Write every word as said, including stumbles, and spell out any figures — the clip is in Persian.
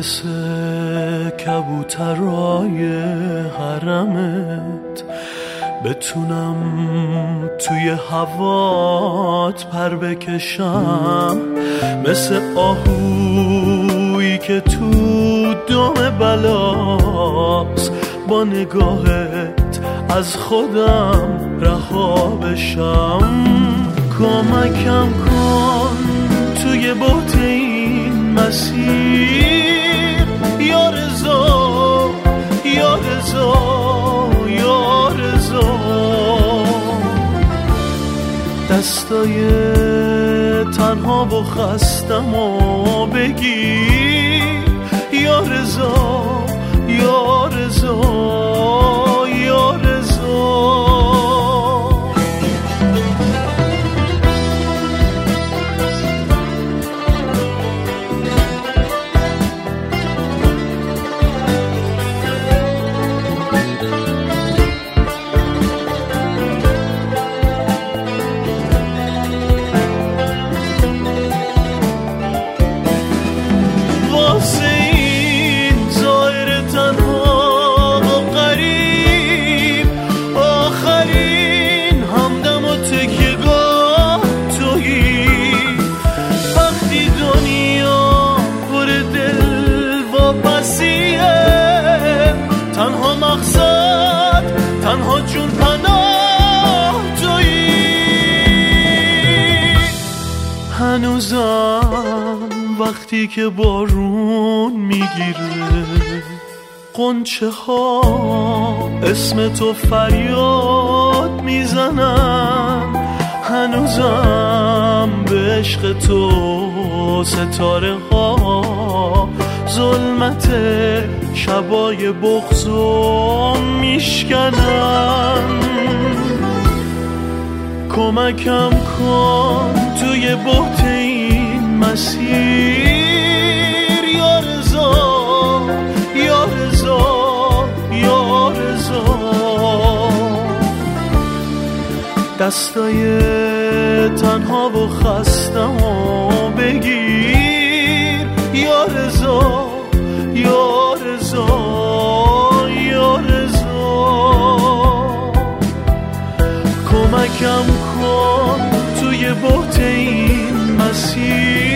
مثل کبوترای حرمت بتونم توی هوات پر بکشم، مثل آهویی که تو دم بلاست با نگاهت از خودم رها بشم. کمکم کن توی بحت این مسیر یا رضا، یا رضا، یا رضا. دستای تنها و خستم و بگیر یا رضا، یا رضا، یا رضا. تنها مقصد، تنها جون پناه تویی. هنوزم وقتی که بارون میگیره غنچه ها اسم تو فریاد میزنن، هنوزم به عشق تو ستاره ها ظلمت شبای بغضو میشکنن. کمکم کن توی بحت این مسیر یا رضا، یا رضا، یا رضا. دستای تنها و خستم و بگیر یا رضا، یا رضا، یا رضا. کمکم کن توی بحت این مسیر